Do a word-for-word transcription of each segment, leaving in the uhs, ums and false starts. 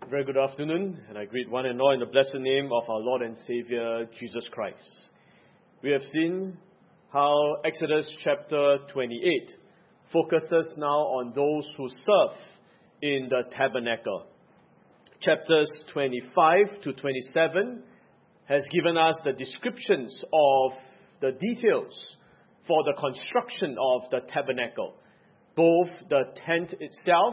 Very good afternoon, and I greet one and all in the blessed name of our Lord and Savior, Jesus Christ. We have seen how Exodus chapter twenty-eight focuses now on those who serve in the tabernacle. Chapters twenty-five to twenty-seven has given us the descriptions of the details for the construction of the tabernacle, both the tent itself,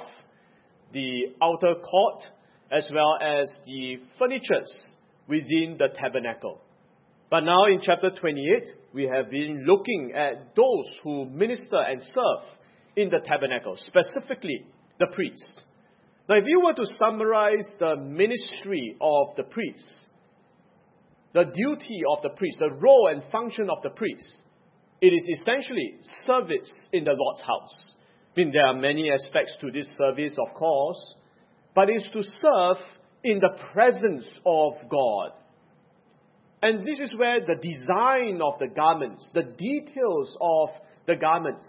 the outer court, as well as the furnitures within the tabernacle. But now in chapter twenty-eight, we have been looking at those who minister and serve in the tabernacle, specifically the priests. Now, if you were to summarize the ministry of the priests, the duty of the priest, the role and function of the priest, it is essentially service in the Lord's house. I mean, there are many aspects to this service, of course, but it's to serve in the presence of God. And this is where the design of the garments, the details of the garments,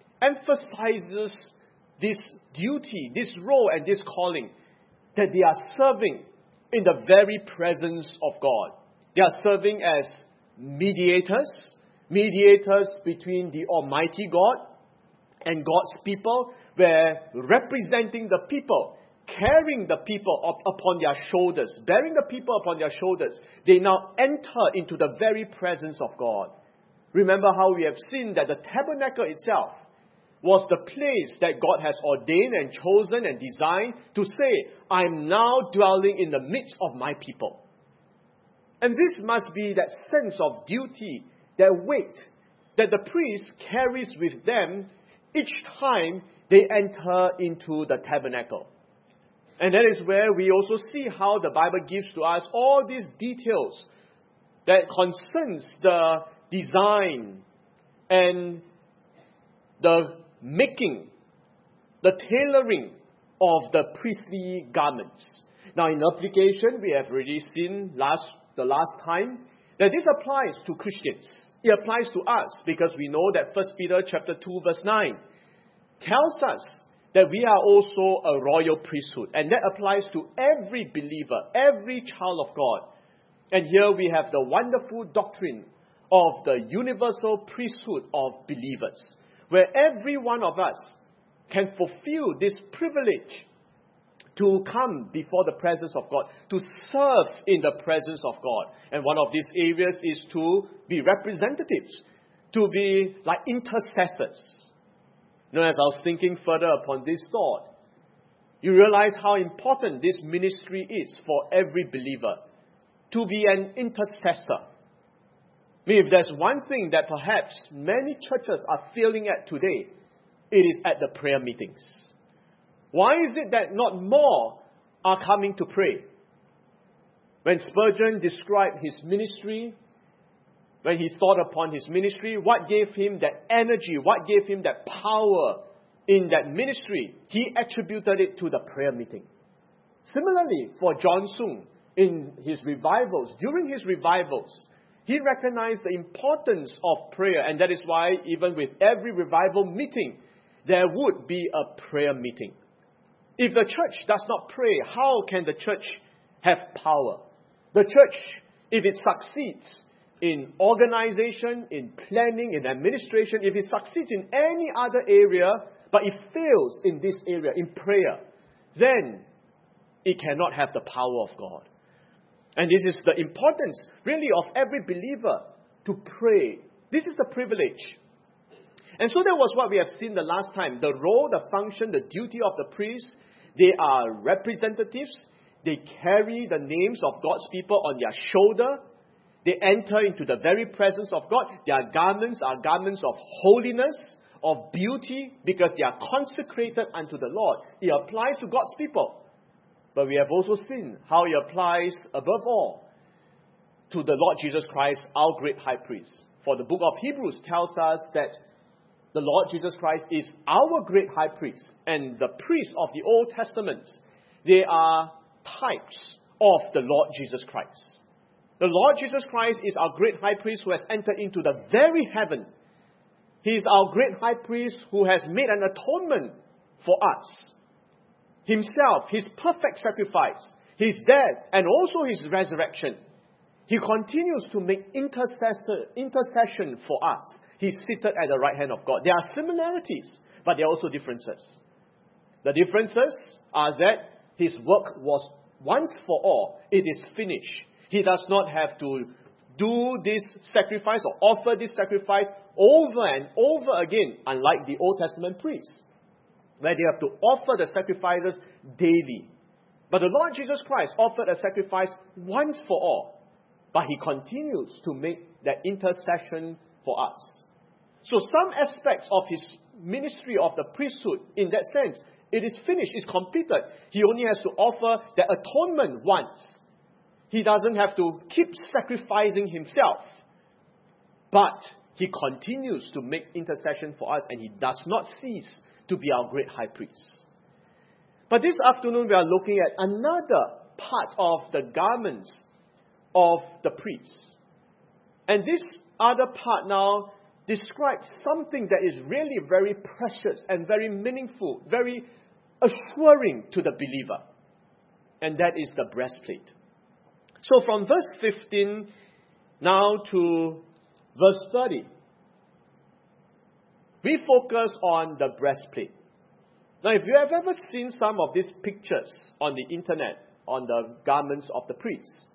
emphasizes this duty, this role and this calling, that they are serving in the very presence of God. They are serving as mediators, mediators between the Almighty God and God's people, where representing the people, carrying the people up upon their shoulders, bearing the people upon their shoulders, they now enter into the very presence of God. Remember how we have seen that the tabernacle itself was the place that God has ordained and chosen and designed to say, I'm now dwelling in the midst of my people. And this must be that sense of duty, that weight, that the priest carries with them each time they enter into the tabernacle. And that is where we also see how the Bible gives to us all these details that concerns the design and the making, the tailoring of the priestly garments. Now, in application, we have already seen last the last time that this applies to Christians. It applies to us because we know that First Peter chapter two verse nine tells us that we are also a royal priesthood. And that applies to every believer, every child of God. And here we have the wonderful doctrine of the universal priesthood of believers, where every one of us can fulfill this privilege to come before the presence of God, to serve in the presence of God. And one of these areas is to be representatives, to be like intercessors. You know, as I was thinking further upon this thought, you realize how important this ministry is for every believer, to be an intercessor. I mean, if there's one thing that perhaps many churches are failing at today, it is at the prayer meetings. Why is it that not more are coming to pray? When Spurgeon described his ministry, when he thought upon his ministry, what gave him that energy, what gave him that power in that ministry? He attributed it to the prayer meeting. Similarly, for John Sung, in his revivals, during his revivals, he recognized the importance of prayer, and that is why even with every revival meeting, there would be a prayer meeting. If the church does not pray, how can the church have power? The church, if it succeeds in organization, in planning, in administration, if it succeeds in any other area, but it fails in this area, in prayer, then it cannot have the power of God. And this is the importance, really, of every believer to pray. This is the privilege. And so that was what we have seen the last time. The role, the function, the duty of the priests, they are representatives. They carry the names of God's people on their shoulder. They enter into the very presence of God. Their garments are garments of holiness, of beauty, because they are consecrated unto the Lord. It applies to God's people. But we have also seen how it applies, above all, to the Lord Jesus Christ, our great high priest. For the book of Hebrews tells us that the Lord Jesus Christ is our great high priest. And the priests of the Old Testament, they are types of the Lord Jesus Christ. The Lord Jesus Christ is our great high priest who has entered into the very heaven. He is our great high priest who has made an atonement for us. Himself, His perfect sacrifice, His death, and also His resurrection, He continues to make intercessor, intercession for us. He's seated at the right hand of God. There are similarities, but there are also differences. The differences are that His work was once for all. It is finished. He does not have to do this sacrifice or offer this sacrifice over and over again, unlike the Old Testament priests, where they have to offer the sacrifices daily. But the Lord Jesus Christ offered a sacrifice once for all, but He continues to make that intercession for us. So some aspects of His ministry of the priesthood, in that sense, it is finished, it's completed. He only has to offer the atonement once. He doesn't have to keep sacrificing Himself. But He continues to make intercession for us, and He does not cease to be our great high priest. But this afternoon we are looking at another part of the garments of the priests. And this other part now describes something that is really very precious and very meaningful, very assuring to the believer. And that is the breastplate. So from verse fifteen now to verse thirty, we focus on the breastplate. Now, if you have ever seen some of these pictures on the internet, on the garments of the priests,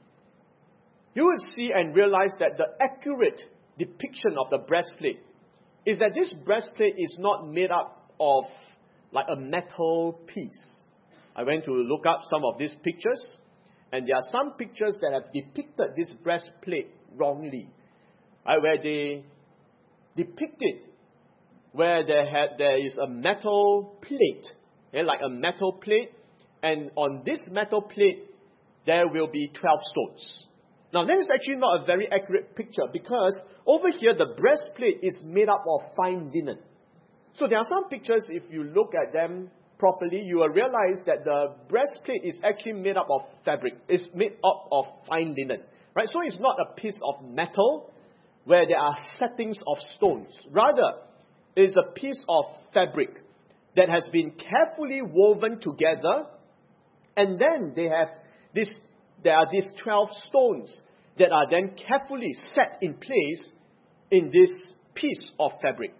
you would see and realize that the accurate depiction of the breastplate is that this breastplate is not made up of like a metal piece. I went to look up some of these pictures, and there are some pictures that have depicted this breastplate wrongly, right, where they depict it where there, had, there is a metal plate, okay, like a metal plate, and on this metal plate there will be twelve stones. Now, that is actually not a very accurate picture, because over here the breastplate is made up of fine linen. So there are some pictures, if you look at them properly, you will realize that the breastplate is actually made up of fabric. It's made up of fine linen. Right? So it's not a piece of metal where there are settings of stones. Rather, it's a piece of fabric that has been carefully woven together, and then they have this There are these twelve stones that are then carefully set in place in this piece of fabric.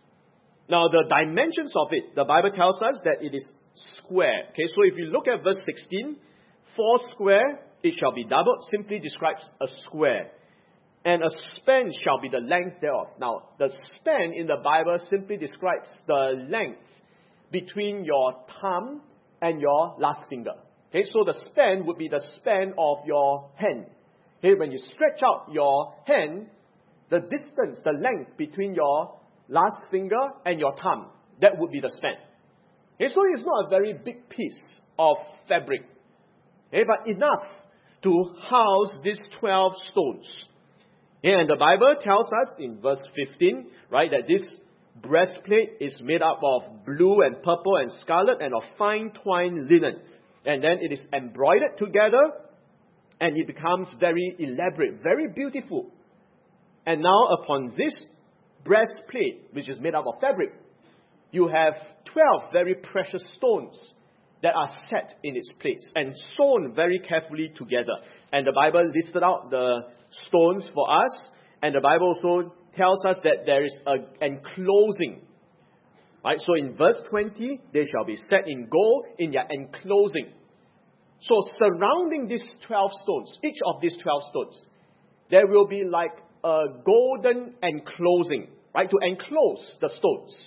Now, the dimensions of it, the Bible tells us that it is square. Okay, so if you look at verse sixteen, four square, it shall be doubled, simply describes a square. And a span shall be the length thereof. Now, the span in the Bible simply describes the length between your thumb and your last finger. Okay, so the span would be the span of your hand. Okay, when you stretch out your hand, the distance, the length between your last finger and your thumb, that would be the span. Okay, so it's not a very big piece of fabric, okay, but enough to house these twelve stones. Okay, and the Bible tells us in verse fifteen, right, that this breastplate is made up of blue and purple and scarlet and of fine twined linen. And then it is embroidered together, and it becomes very elaborate, very beautiful. And now upon this breastplate, which is made up of fabric, you have twelve very precious stones that are set in its place and sewn very carefully together. And the Bible listed out the stones for us, and the Bible also tells us that there is an enclosing. Right, so in verse twenty, they shall be set in gold in their enclosing. So surrounding these twelve stones, each of these twelve stones, there will be like a golden enclosing, right, to enclose the stones.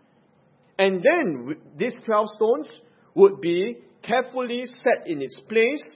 And then these twelve stones would be carefully set in its place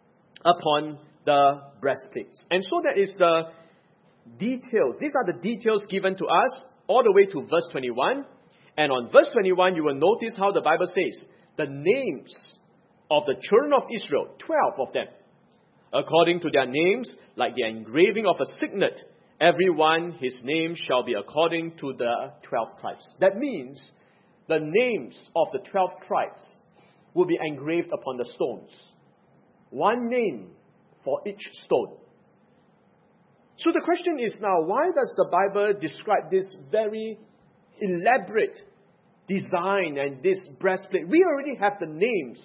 upon the breastplates. And so that is the details. These are the details given to us all the way to verse twenty-one. And on verse twenty-one, you will notice how the Bible says, the names of the children of Israel, twelve of them, according to their names, like the engraving of a signet, every one his name shall be according to the twelve tribes. That means the names of the twelve tribes will be engraved upon the stones. One name for each stone. So the question is now, why does the Bible describe this very elaborate design and this breastplate, we already have the names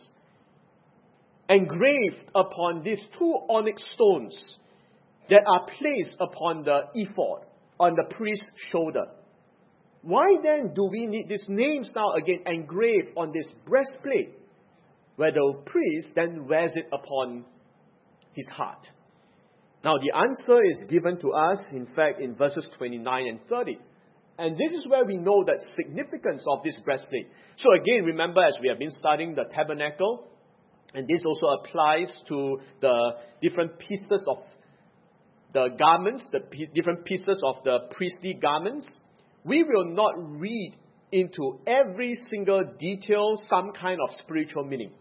engraved upon these two onyx stones that are placed upon the ephod, on the priest's shoulder. Why then do we need these names now again engraved on this breastplate, where the priest then wears it upon his heart? Now the answer is given to us, in fact, in verses twenty-nine and thirty. And this is where we know the significance of this breastplate. So again, remember, as we have been studying the tabernacle, and this also applies to the different pieces of the garments, the p- different pieces of the priestly garments, we will not read into every single detail some kind of spiritual meaning.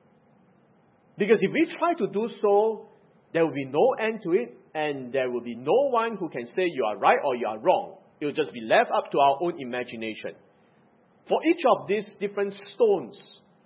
Because if we try to do so, there will be no end to it, and there will be no one who can say you are right or you are wrong. It will just be left up to our own imagination. For each of these different stones,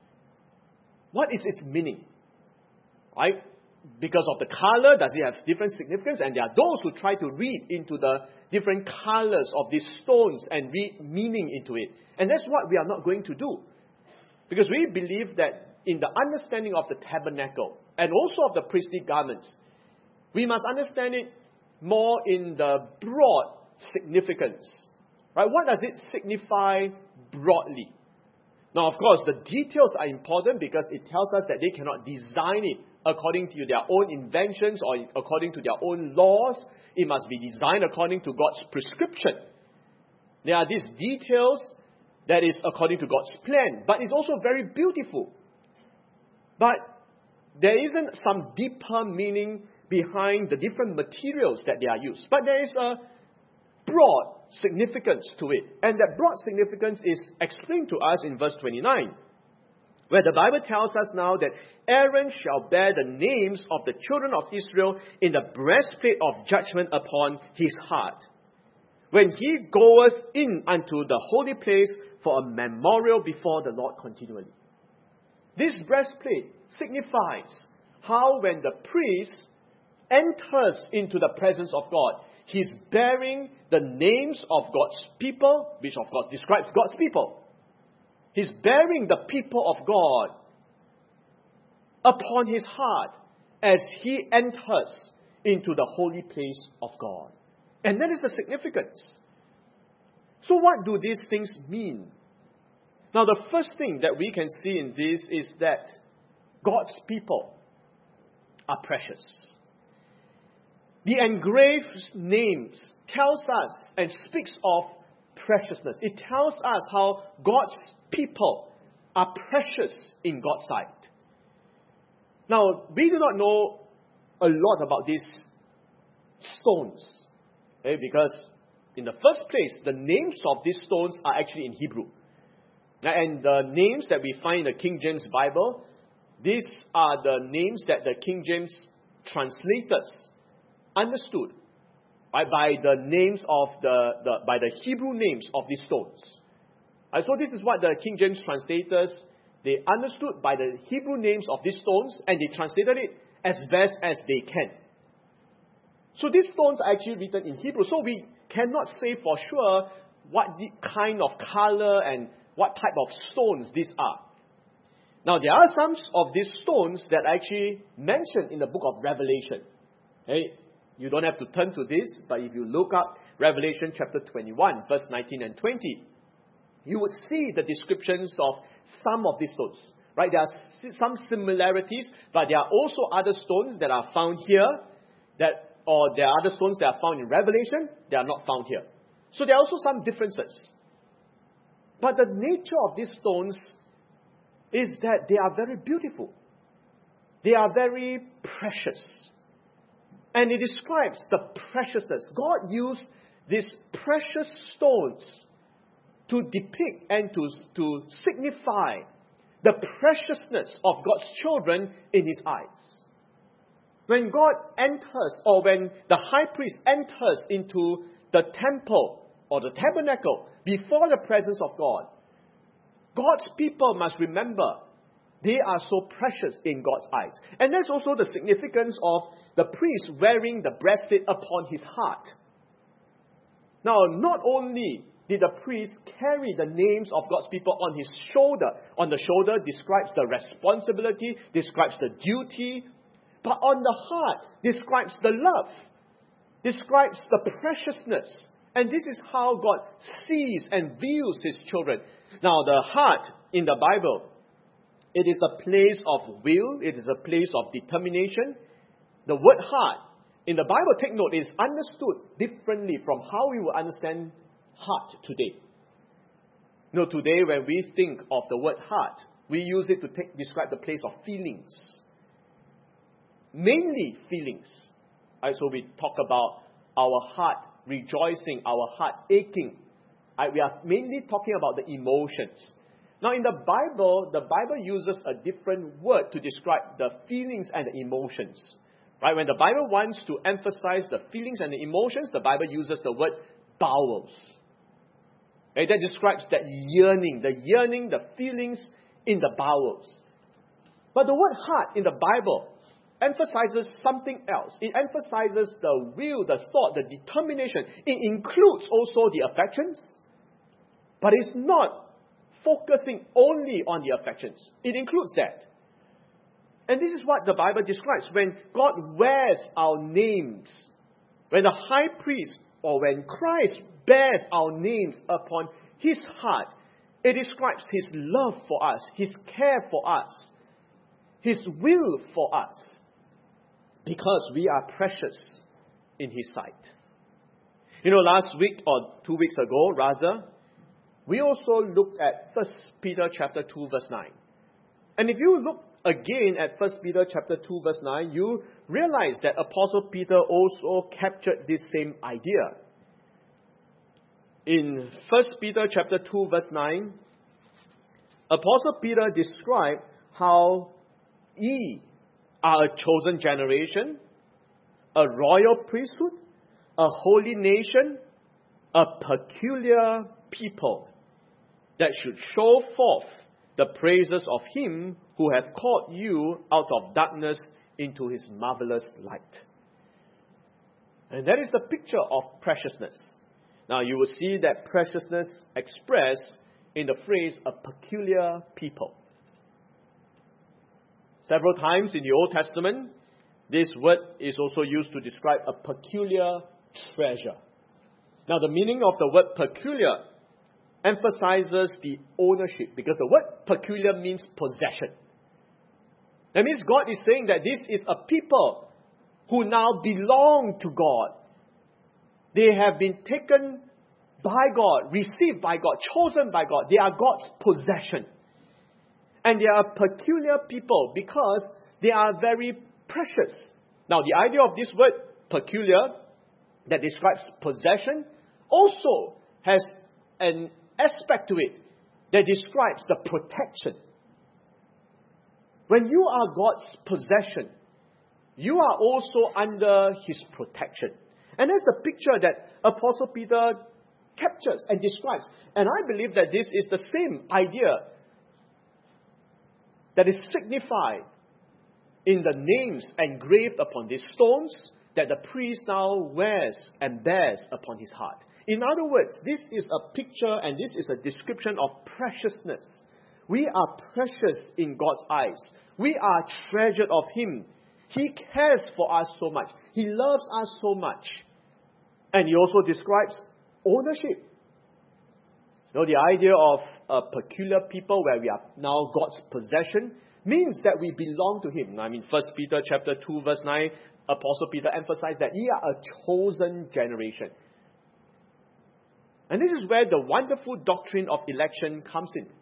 what is its meaning? Right? Because of the color, does it have different significance? And there are those who try to read into the different colors of these stones and read meaning into it. And that's what we are not going to do. Because we believe that in the understanding of the tabernacle and also of the priestly garments, we must understand it more in the broad significance. Right? What does it signify broadly? Now, of course, the details are important because it tells us that they cannot design it according to their own inventions or according to their own laws. It must be designed according to God's prescription. There are these details that is according to God's plan, but it's also very beautiful. But there isn't some deeper meaning behind the different materials that they are used. But there is a broad significance to it. And that broad significance is explained to us in verse twenty-nine, where the Bible tells us now that Aaron shall bear the names of the children of Israel in the breastplate of judgment upon his heart, when he goeth in unto the holy place for a memorial before the Lord continually. This breastplate signifies how when the priest enters into the presence of God, he's bearing the names of God's people, which of course describes God's people. He's bearing the people of God upon his heart as he enters into the holy place of God. And that is the significance. So what do these things mean? Now, the first thing that we can see in this is that God's people are precious. The engraved names tells us and speaks of preciousness. It tells us how God's people are precious in God's sight. Now, we do not know a lot about these stones, okay, because in the first place, the names of these stones are actually in Hebrew. And the names that we find in the King James Bible, these are the names that the King James translators understood, right, by the names of the, the by the Hebrew names of these stones. Right, so this is what the King James translators, they understood by the Hebrew names of these stones, and they translated it as best as they can. So these stones are actually written in Hebrew, so we cannot say for sure what the kind of color and what type of stones these are. Now, there are some of these stones that are actually mentioned in the book of Revelation. Okay? You don't have to turn to this, but if you look up Revelation chapter twenty-one, verse nineteen and twenty, you would see the descriptions of some of these stones. Right? There are some similarities, but there are also other stones that are found here, that, or there are other stones that are found in Revelation that are not found here. So there are also some differences. But the nature of these stones is that they are very beautiful. They are very precious. And it describes the preciousness. God used these precious stones to depict and to, to signify the preciousness of God's children in his eyes. When God enters, or when the high priest enters into the temple or the tabernacle before the presence of God, God's people must remember they are so precious in God's eyes. And that's also the significance of the priest wearing the breastplate upon his heart. Now, not only did the priest carry the names of God's people on his shoulder. On the shoulder describes the responsibility, describes the duty, but on the heart describes the love, describes the preciousness. And this is how God sees and views his children. Now, the heart in the Bible, it is a place of will, it is a place of determination. The word heart in the Bible, take note, is understood differently from how we will understand heart today. You know, today when we think of the word heart, we use it to take, describe the place of feelings. Mainly feelings. Right, so we talk about our heart rejoicing, our heart aching. Right, we are mainly talking about the emotions. Now in the Bible, the Bible uses a different word to describe the feelings and the emotions. Right, when the Bible wants to emphasize the feelings and the emotions, the Bible uses the word bowels. Right, that describes that yearning, the yearning, the feelings in the bowels. But the word heart in the Bible emphasizes something else. It emphasizes the will, the thought, the determination. It includes also the affections, but it's not focusing only on the affections. It includes that. And this is what the Bible describes. When God wears our names, when the high priest or when Christ bears our names upon his heart, it describes his love for us, his care for us, his will for us, because we are precious in his sight. You know, last week or two weeks ago, rather, we also looked at First Peter chapter two, verse nine. And if you look again at First Peter chapter two, verse nine, you realize that Apostle Peter also captured this same idea. In First Peter chapter two, verse nine, Apostle Peter described how ye are a chosen generation, a royal priesthood, a holy nation, a peculiar people, that should show forth the praises of him who hath called you out of darkness into his marvelous light. And that is the picture of preciousness. Now you will see that preciousness expressed in the phrase, a peculiar people. Several times in the Old Testament, this word is also used to describe a peculiar treasure. Now the meaning of the word peculiar emphasizes the ownership, because the word peculiar means possession. That means God is saying that this is a people who now belong to God. They have been taken by God, received by God, chosen by God. They are God's possession. And they are peculiar people because they are very precious. Now, the idea of this word, peculiar, that describes possession, also has an aspect to it that describes the protection. When you are God's possession, you are also under his protection. And that's the picture that Apostle Peter captures and describes. And I believe that this is the same idea that is signified in the names engraved upon these stones that the priest now wears and bears upon his heart. In other words, this is a picture and this is a description of preciousness. We are precious in God's eyes. We are treasured of him. He cares for us so much. He loves us so much. And he also describes ownership. You know, the idea of a peculiar people where we are now God's possession means that we belong to him. I mean, First Peter chapter two, verse nine, Apostle Peter emphasized that ye are a chosen generation. And this is where the wonderful doctrine of election comes in.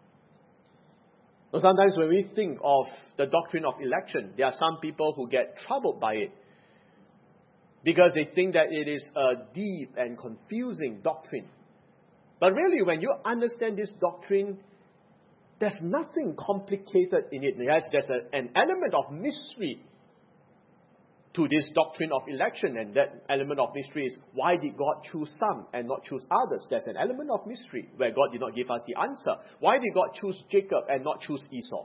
So sometimes when we think of the doctrine of election, there are some people who get troubled by it because they think that it is a deep and confusing doctrine. But really, when you understand this doctrine, there's nothing complicated in it. Yes, there's a, an element of mystery to this doctrine of election, and that element of mystery is, why did God choose some and not choose others? There's an element of mystery where God did not give us the answer. Why did God choose Jacob and not choose Esau?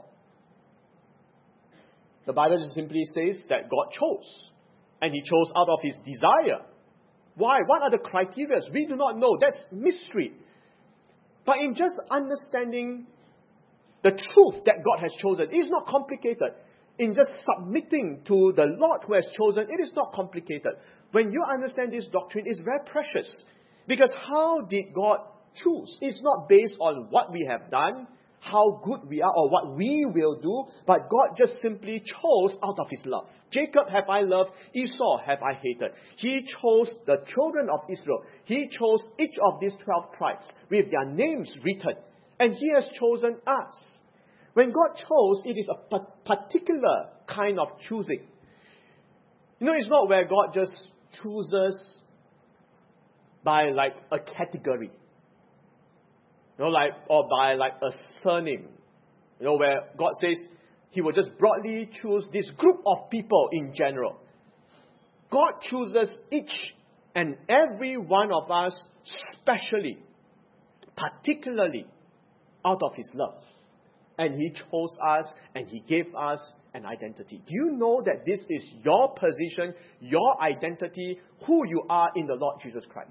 The Bible simply says that God chose, and he chose out of his desire. Why? What are the criteria? We do not know. That's mystery. But in just understanding the truth that God has chosen, it is not complicated. In just submitting to the Lord who has chosen, it is not complicated. When you understand this doctrine, it's very precious. Because how did God choose? It's not based on what we have done, how good we are, or what we will do, but God just simply chose out of His love. Jacob have I loved, Esau have I hated. He chose the children of Israel. He chose each of these twelve tribes with their names written. And He has chosen us. When God chose, it is a particular kind of choosing. You know, it's not where God just chooses by like a category. You know, like, or by like a surname. You know, where God says He will just broadly choose this group of people in general. God chooses each and every one of us specially, particularly out of His love. And He chose us and He gave us an identity. Do you know that this is your position, your identity, who you are in the Lord Jesus Christ?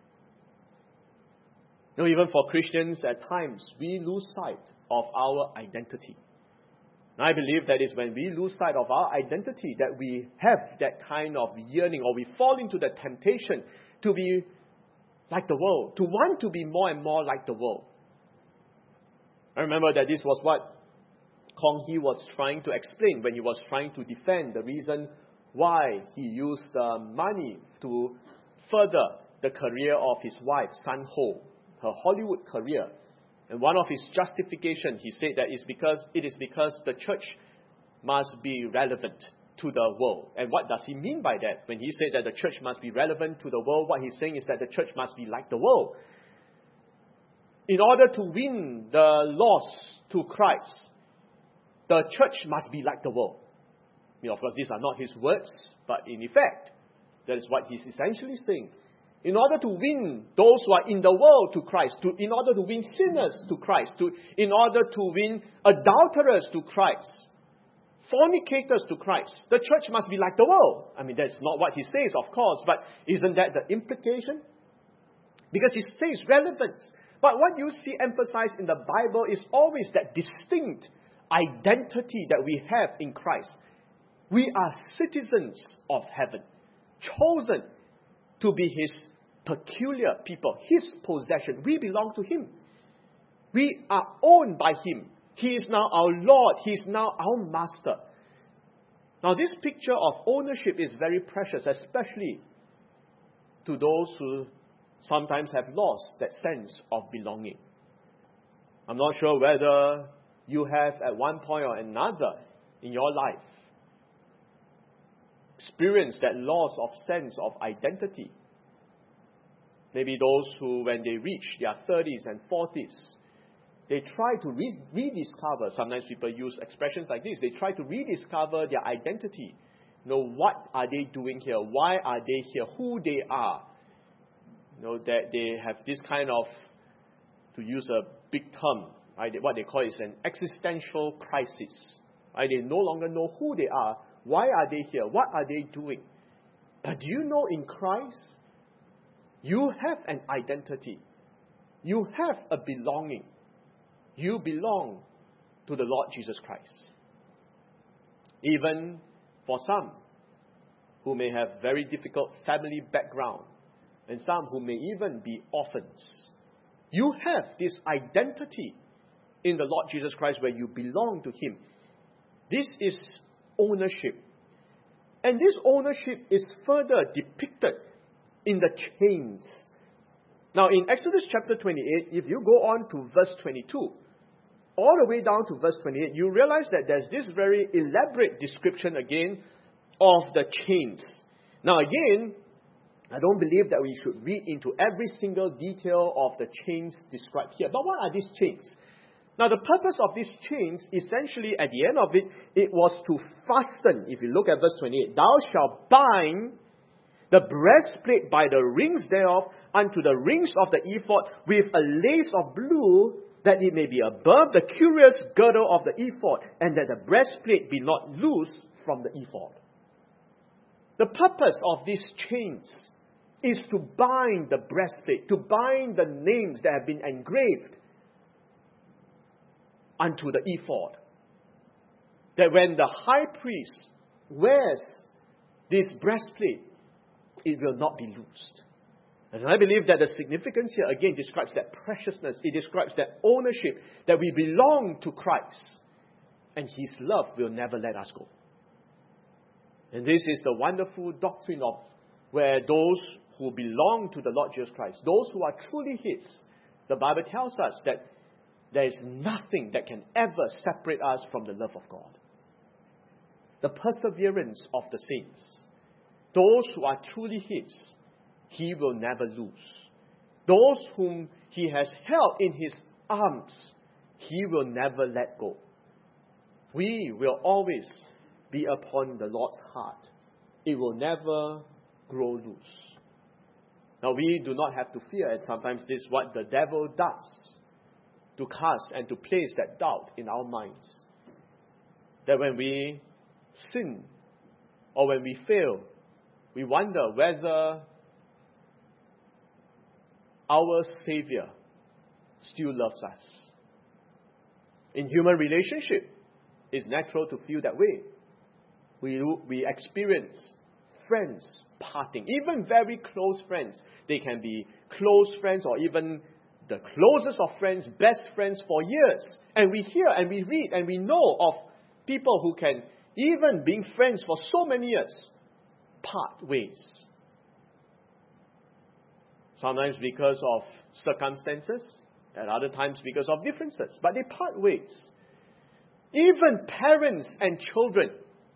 You know, even for Christians, at times, we lose sight of our identity. And I believe that is when we lose sight of our identity that we have that kind of yearning, or we fall into the temptation to be like the world, to want to be more and more like the world. I remember that this was what Kong Hee was trying to explain when he was trying to defend the reason why he used uh, money to further the career of his wife, San Ho, her Hollywood career. And one of his justifications, he said that is because it is because the church must be relevant to the world. And what does he mean by that? When he said that the church must be relevant to the world, what he's saying is that the church must be like the world. In order to win the lost to Christ, the church must be like the world. I mean, of course, these are not his words, but in effect, that is what he's essentially saying. In order to win those who are in the world to Christ, to, in order to win sinners to Christ, to, in order to win adulterers to Christ, fornicators to Christ, the church must be like the world. I mean, that's not what he says, of course, but isn't that the implication? Because he says relevance. But what you see emphasized in the Bible is always that distinct identity that we have in Christ. We are citizens of heaven, chosen to be His peculiar people, His possession. We belong to Him. We are owned by Him. He is now our Lord. He is now our Master. Now, this picture of ownership is very precious, especially to those who sometimes have lost that sense of belonging. I'm not sure whether you have at one point or another in your life experienced that loss of sense of identity. Maybe those who, when they reach their thirties and forties, they try to re- rediscover, sometimes people use expressions like this, they try to rediscover their identity. You know, what are they doing here? Why are they here? Who they are? You know, that they have this kind of, to use a big term, right, what they call is an existential crisis. Right? They no longer know who they are. Why are they here? What are they doing? But do you know in Christ, you have an identity. You have a belonging. You belong to the Lord Jesus Christ. Even for some who may have very difficult family background, and some who may even be orphans, you have this identity in the Lord Jesus Christ where you belong to Him. This is ownership. And this ownership is further depicted in the chains. Now in Exodus chapter twenty-eight, if you go on to verse twenty-two, all the way down to verse twenty-eight, you realize that there's this very elaborate description again of the chains. Now again, I don't believe that we should read into every single detail of the chains described here. But what are these chains? Now the purpose of these chains, essentially at the end of it, it was to fasten. If you look at verse twenty-eight, thou shalt bind the breastplate by the rings thereof unto the rings of the ephod with a lace of blue, that it may be above the curious girdle of the ephod, and that the breastplate be not loose from the ephod. The purpose of these chains is to bind the breastplate, to bind the names that have been engraved unto the ephod. That when the high priest wears this breastplate, it will not be loosed. And I believe that the significance here again describes that preciousness. It describes that ownership, that we belong to Christ. And His love will never let us go. And this is the wonderful doctrine of where those who belong to the Lord Jesus Christ, those who are truly His, the Bible tells us that there is nothing that can ever separate us from the love of God. The perseverance of the saints, those who are truly His, He will never lose. Those whom He has held in His arms, He will never let go. We will always be upon the Lord's heart. It will never grow loose. Now we do not have to fear, and sometimes this is what the devil does, to cast and to place that doubt in our minds. That when we sin, or when we fail, we wonder whether our Savior still loves us. In human relationship, it's natural to feel that way. We, we experience friends parting, even very close friends. They can be close friends or even the closest of friends, best friends for years. And we hear and we read and we know of people who can, even being friends for so many years, part ways. Sometimes because of circumstances, and other times because of differences. But they part ways. Even parents and children.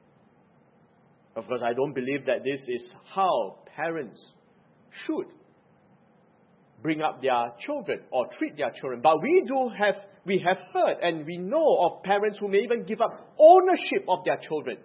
Of course, I don't believe that this is how parents should bring up their children or treat their children. But we do have, we have heard and we know of parents who may even give up ownership of their children.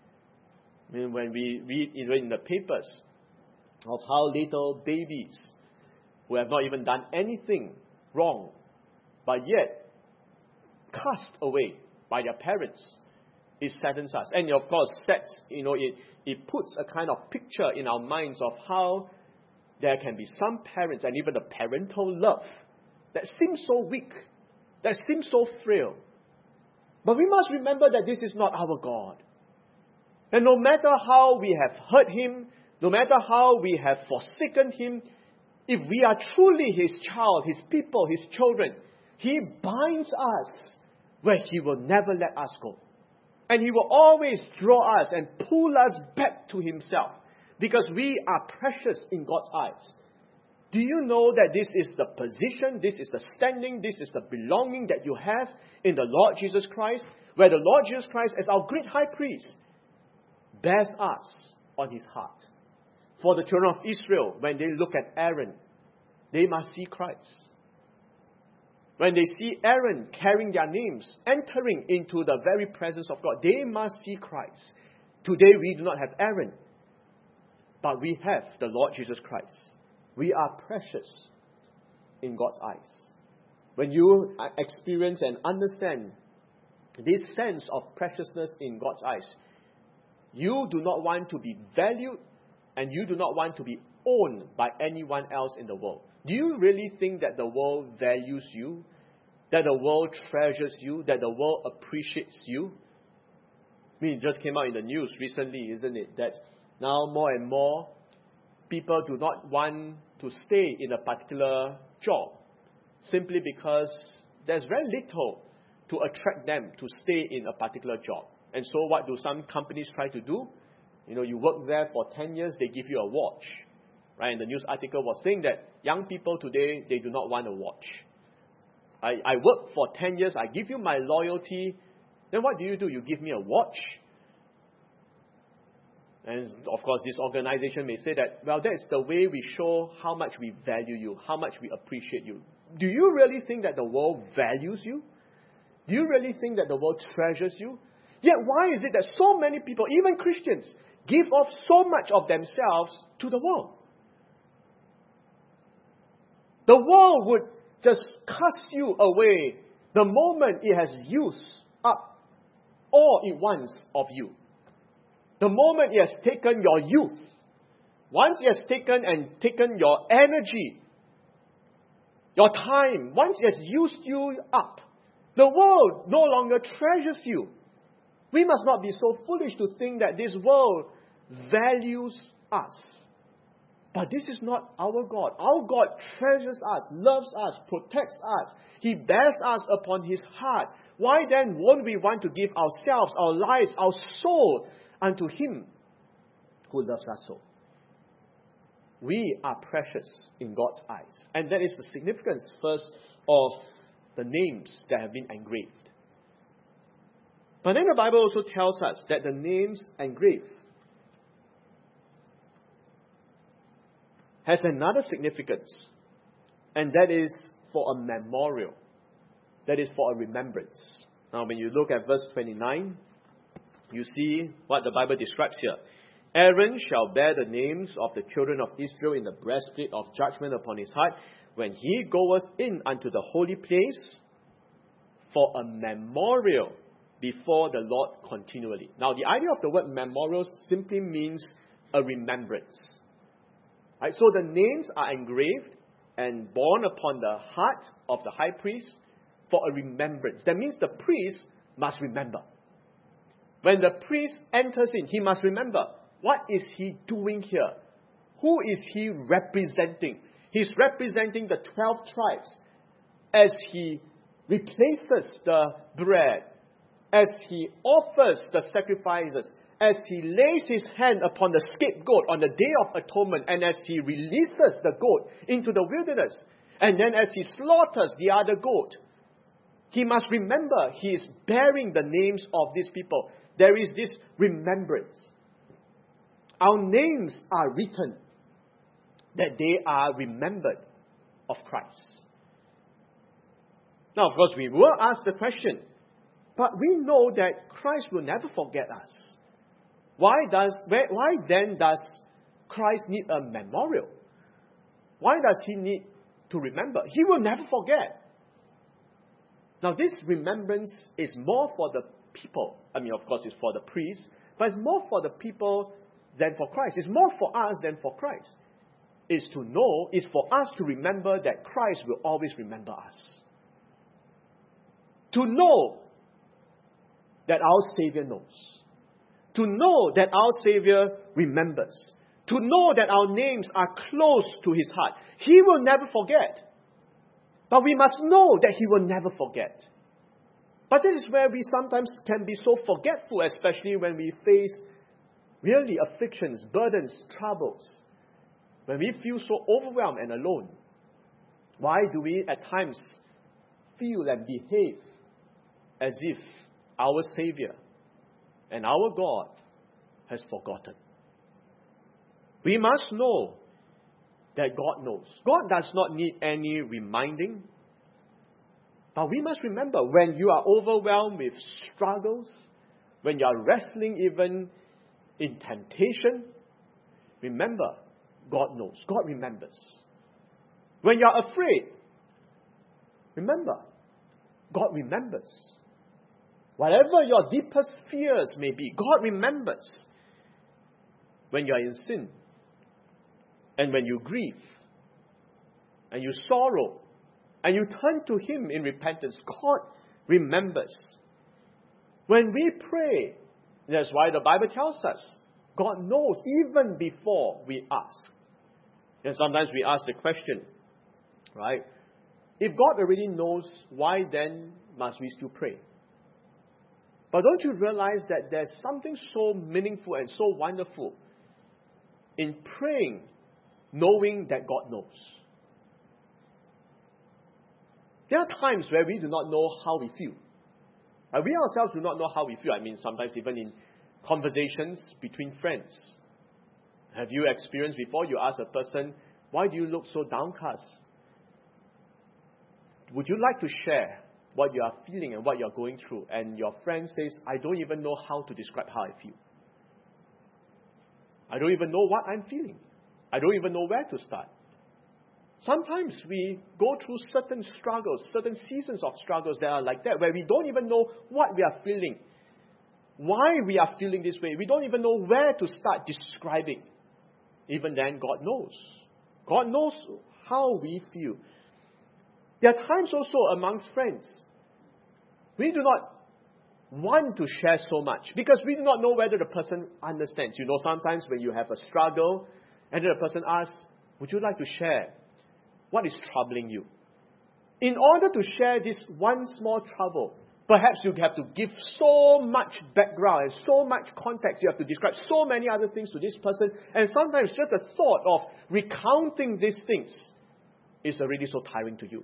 I mean, when we read in the papers of how little babies who have not even done anything wrong, but yet cast away by their parents, it saddens us. And of course, sets, you know, it, it puts a kind of picture in our minds of how there can be some parents and even the parental love that seems so weak, that seems so frail. But we must remember that this is not our God. And no matter how we have hurt Him, no matter how we have forsaken Him, if we are truly His child, His people, His children, He binds us where He will never let us go. And He will always draw us and pull us back to Himself, because we are precious in God's eyes. Do you know that this is the position, this is the standing, this is the belonging that you have in the Lord Jesus Christ, where the Lord Jesus Christ, as our great high priest, bears us on His heart. For the children of Israel, when they look at Aaron, they must see Christ. When they see Aaron carrying their names, entering into the very presence of God, they must see Christ. Today we do not have Aaron, but we have the Lord Jesus Christ. We are precious in God's eyes. When you experience and understand this sense of preciousness in God's eyes, you do not want to be valued and you do not want to be owned by anyone else in the world. Do you really think that the world values you? That the world treasures you? That the world appreciates you? I mean, it just came out in the news recently, isn't it? That now more and more people do not want to stay in a particular job simply because there's very little to attract them to stay in a particular job. And so what do some companies try to do? You know, you work there for ten years, they give you a watch. Right? And the news article was saying that young people today, they do not want a watch. I, I work for ten years, I give you my loyalty. Then what do you do? You give me a watch? And of course, this organization may say that, well, that's the way we show how much we value you, how much we appreciate you. Do you really think that the world values you? Do you really think that the world treasures you? Yet why is it that so many people, even Christians, give off so much of themselves to the world? The world would just cast you away the moment it has used up all it wants of you. The moment it has taken your youth, once it has taken and taken your energy, your time, once it has used you up, the world no longer treasures you. We must not be so foolish to think that this world values us. But this is not our God. Our God treasures us, loves us, protects us. He bears us upon His heart. Why then won't we want to give ourselves, our lives, our soul unto Him who loves us so? We are precious in God's eyes. And that is the significance first of the names that have been engraved. But then the Bible also tells us that the names engraved has another significance. And that is for a memorial. That is for a remembrance. Now when you look at verse twenty-nine, you see what the Bible describes here. Aaron shall bear the names of the children of Israel in the breastplate of judgment upon his heart, when he goeth in unto the holy place, for a memorial before the Lord continually. Now the idea of the word memorial simply means a remembrance. Right? So the names are engraved and borne upon the heart of the high priest for a remembrance. That means the priest must remember. When the priest enters in, he must remember. What is he doing here? Who is he representing? He's representing the twelve tribes as he replaces the bread, as he offers the sacrifices, as he lays his hand upon the scapegoat on the Day of Atonement, and as he releases the goat into the wilderness, and then as he slaughters the other goat. He must remember he is bearing the names of these people. There is this remembrance. Our names are written that they are remembered of Christ. Now, of course, we will ask the question, but we know that Christ will never forget us. Why does, why then does Christ need a memorial? Why does He need to remember? He will never forget. Now, this remembrance is more for the people. I mean, of course, it's for the priests, but it's more for the people than for Christ. It's more for us than for Christ. It's to know, it's for us to remember that Christ will always remember us. To know that our Savior knows. To know that our Savior remembers. To know that our names are close to His heart. He will never forget. But we must know that He will never forget. But this is where we sometimes can be so forgetful, especially when we face really afflictions, burdens, troubles. When we feel so overwhelmed and alone. Why do we at times feel and behave as if our Savior and our God has forgotten? We must know that God knows. God does not need any reminding. But we must remember, when you are overwhelmed with struggles, when you are wrestling even in temptation, remember, God knows. God remembers. When you are afraid, remember, God remembers. Whatever your deepest fears may be, God remembers. When you are in sin, and when you grieve, and you sorrow, and you turn to Him in repentance, God remembers. When we pray, that's why the Bible tells us, God knows even before we ask. And sometimes we ask the question, right? If God already knows, why then must we still pray? But don't you realize that there's something so meaningful and so wonderful in praying, knowing that God knows? There are times where we do not know how we feel. Uh, we ourselves do not know how we feel. I mean, sometimes even in conversations between friends. Have you experienced before, you ask a person, why do you look so downcast? Would you like to share what you are feeling and what you are going through? And your friend says, I don't even know how to describe how I feel. I don't even know what I'm feeling. I don't even know where to start. Sometimes we go through certain struggles, certain seasons of struggles that are like that, where we don't even know what we are feeling, why we are feeling this way. We don't even know where to start describing. even then God knows. God knows how we feel. There are times also amongst friends, we do not want to share so much because we do not know whether the person understands. You know, sometimes when you have a struggle and then the person asks, would you like to share what is troubling you? In order to share this one small trouble, perhaps you have to give so much background and so much context. You have to describe so many other things to this person. And sometimes just the thought of recounting these things is already so tiring to you.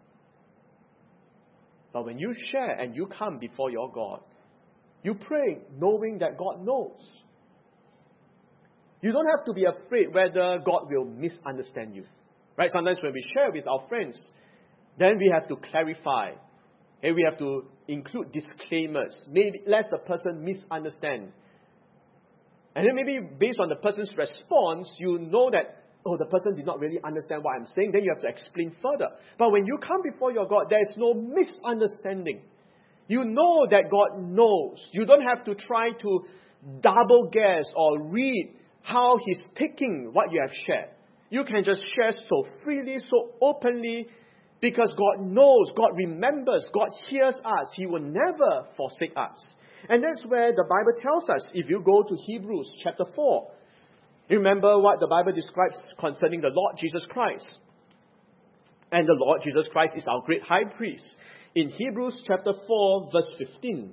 But when you share and you come before your God, you pray knowing that God knows. You don't have to be afraid whether God will misunderstand you. Right? Sometimes when we share with our friends, then we have to clarify. And we have to include disclaimers, maybe lest the person misunderstand. And then maybe based on the person's response, you know that, oh, the person did not really understand what I'm saying. Then you have to explain further. But when you come before your God, there is no misunderstanding. You know that God knows. You don't have to try to double guess or read how He's taking what you have shared. You can just share so freely, so openly, because God knows, God remembers, God hears us. He will never forsake us. And that's where the Bible tells us, if you go to Hebrews chapter four, remember what the Bible describes concerning the Lord Jesus Christ. And the Lord Jesus Christ is our great high priest. In Hebrews chapter four, verse fifteen.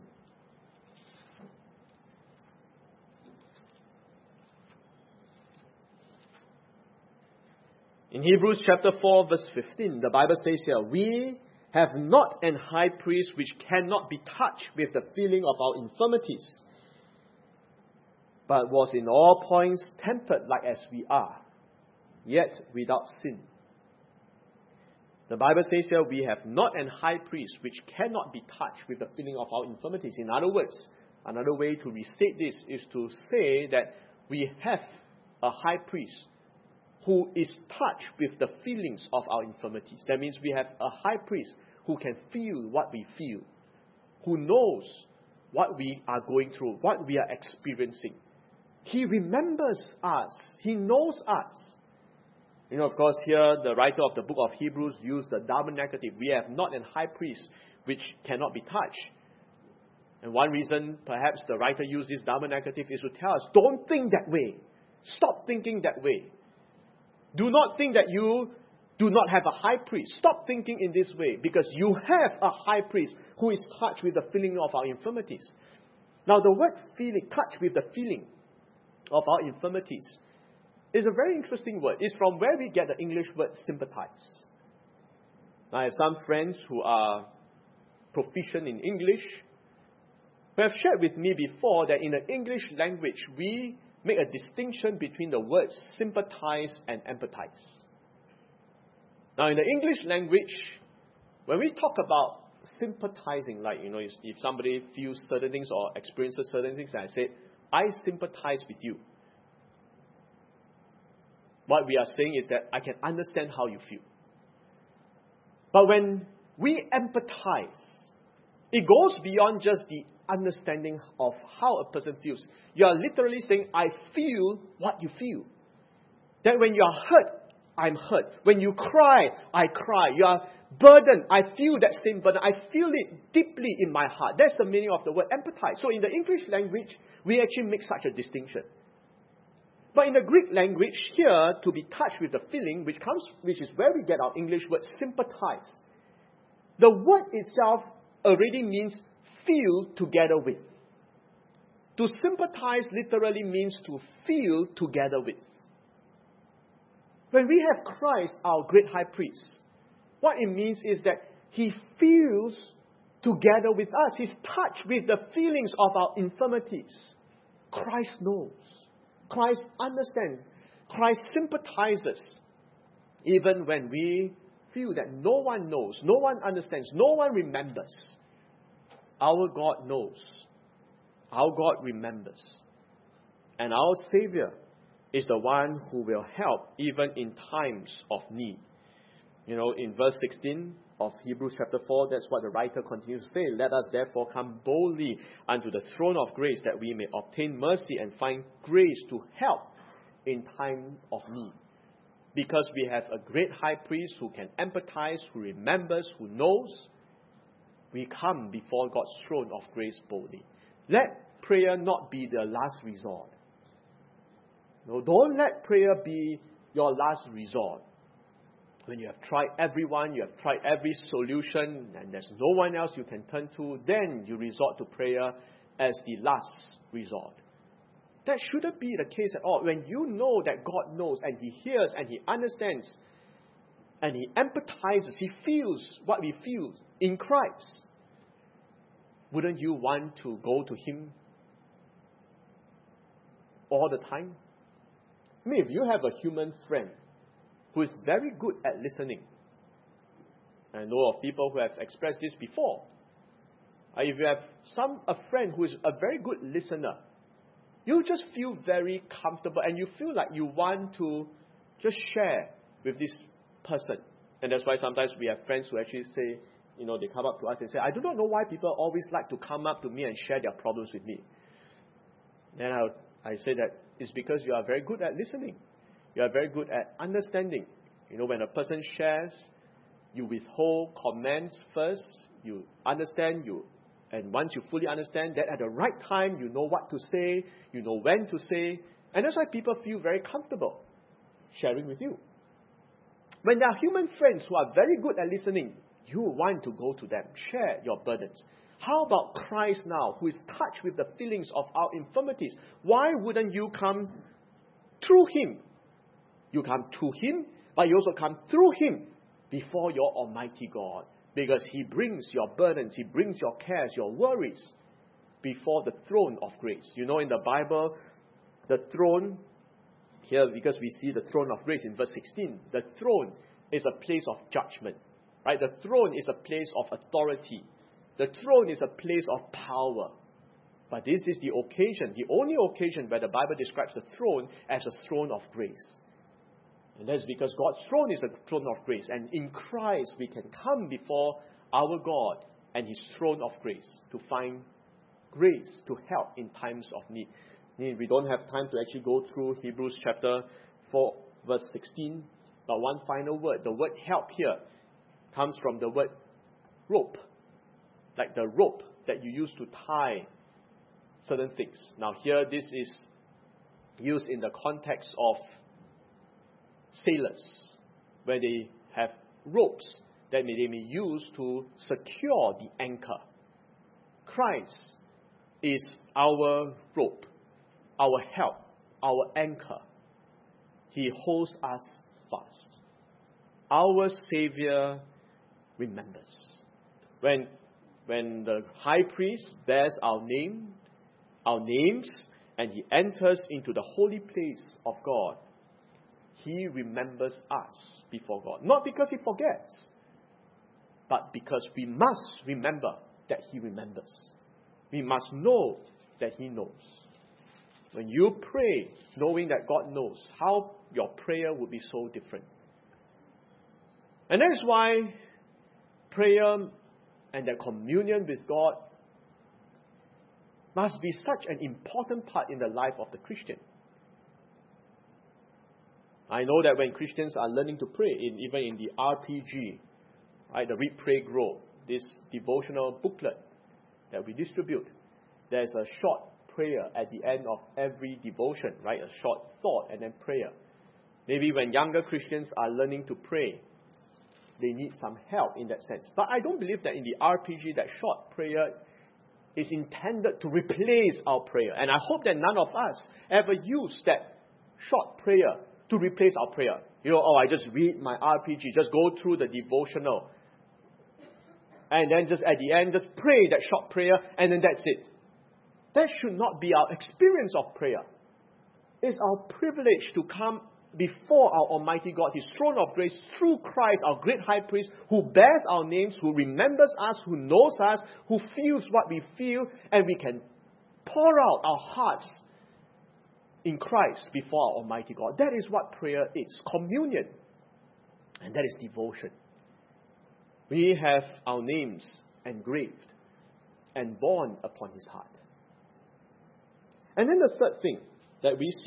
In Hebrews chapter four, verse fifteen, the Bible says here, we have not an high priest which cannot be touched with the feeling of our infirmities, but was in all points tempted like as we are, yet without sin. The Bible says here, we have not an high priest which cannot be touched with the feeling of our infirmities. In other words, another way to restate this is to say that we have a high priest who is touched with the feelings of our infirmities. That means we have a high priest who can feel what we feel, who knows what we are going through, what we are experiencing. He remembers us. He knows us. You know, of course, here the writer of the book of Hebrews used the double negative. We have not an high priest which cannot be touched. And one reason perhaps the writer used this double negative is to tell us, don't think that way. Stop thinking that way. Do not think that you do not have a high priest. Stop thinking in this way, because you have a high priest who is touched with the feeling of our infirmities. Now, the word feeling, touched with the feeling of our infirmities, is a very interesting word. It's from where we get the English word sympathize. Now, I have some friends who are proficient in English, who have shared with me before that in the English language, we make a distinction between the words sympathize and empathize. Now, in the English language, when we talk about sympathizing, like, you know, if somebody feels certain things or experiences certain things, and I say, I sympathize with you. What we are saying is that I can understand how you feel. But when we empathize, it goes beyond just the understanding of how a person feels. You are literally saying, I feel what you feel. That when you are hurt, I'm hurt. When you cry, I cry. You are burdened. I feel that same burden. I feel it deeply in my heart. That's the meaning of the word empathize. So in the English language, we actually make such a distinction. But in the Greek language, here, to be touched with the feeling, which comes, which is where we get our English word sympathize. The word itself already means feel together with. To sympathize literally means to feel together with. When we have Christ, our great high priest, what it means is that He feels together with us. He's touched with the feelings of our infirmities. Christ knows. Christ understands. Christ sympathizes. Even when we feel that no one knows, no one understands, no one remembers. Our God knows. Our God remembers. And our Savior is the one who will help even in times of need. You know, in verse sixteen of Hebrews chapter four, that's what the writer continues to say. Let us therefore come boldly unto the throne of grace, that we may obtain mercy and find grace to help in time of need. Because we have a great high priest who can empathize, who remembers, who knows, we come before God's throne of grace boldly. Let prayer not be the last resort. No, don't let prayer be your last resort. When you have tried everyone, you have tried every solution, and there's no one else you can turn to, then you resort to prayer as the last resort. That shouldn't be the case at all. When you know that God knows and He hears and He understands and He empathizes, He feels what we feel in Christ, wouldn't you want to go to Him all the time? I mean, if you have a human friend who is very good at listening, I know of people who have expressed this before. If you have some a friend who is a very good listener, you just feel very comfortable and you feel like you want to just share with this person. And that's why sometimes we have friends who actually say, you know, they come up to us and say, I do not know why people always like to come up to me and share their problems with me. Then I, I say that it's because you are very good at listening. You are very good at understanding. You know, when a person shares, you withhold comments first, you understand, you And once you fully understand that at the right time, you know what to say, you know when to say. And that's why people feel very comfortable sharing with you. When there are human friends who are very good at listening, you want to go to them, share your burdens. How about Christ now, who is touched with the feelings of our infirmities? Why wouldn't you come through Him? You come to Him, but you also come through Him before your Almighty God. Because He brings your burdens, He brings your cares, your worries before the throne of grace. You know, in the Bible, the throne, here because we see the throne of grace in verse sixteen, the throne is a place of judgment. Right? The throne is a place of authority. The throne is a place of power. But this is the occasion, the only occasion where the Bible describes the throne as a throne of grace. And that's because God's throne is a throne of grace. And in Christ, we can come before our God and His throne of grace to find grace to help in times of need. We don't have time to actually go through Hebrews chapter four, verse sixteen. But one final word. The word help here comes from the word rope. Like the rope that you use to tie certain things. Now here, this is used in the context of sailors, where they have ropes that they may use to secure the anchor. Christ is our rope, our help, our anchor. He holds us fast. Our Savior remembers. When, when the high priest bears our name, our names, and he enters into the holy place of God, He remembers us before God. Not because He forgets, but because we must remember that He remembers. We must know that He knows. When you pray, knowing that God knows, how your prayer will be so different. And that is why prayer and that communion with God must be such an important part in the life of the Christian. I know that when Christians are learning to pray, in, even in the R P G, right, the Read, Pray, Grow, this devotional booklet that we distribute, there's a short prayer at the end of every devotion, right? A short thought and then prayer. Maybe when younger Christians are learning to pray, they need some help in that sense. But I don't believe that in the R P G, that short prayer is intended to replace our prayer. And I hope that none of us ever use that short prayer to replace our prayer. You know, oh, I just read my R P G, just go through the devotional. And then just at the end, just pray that short prayer, and then that's it. That should not be our experience of prayer. It's our privilege to come before our Almighty God, His throne of grace, through Christ, our great high priest, who bears our names, who remembers us, who knows us, who feels what we feel, and we can pour out our hearts in Christ before our Almighty God. That is what prayer is, communion. And that is devotion. We have our names engraved and born upon His heart. And then the third thing that we see,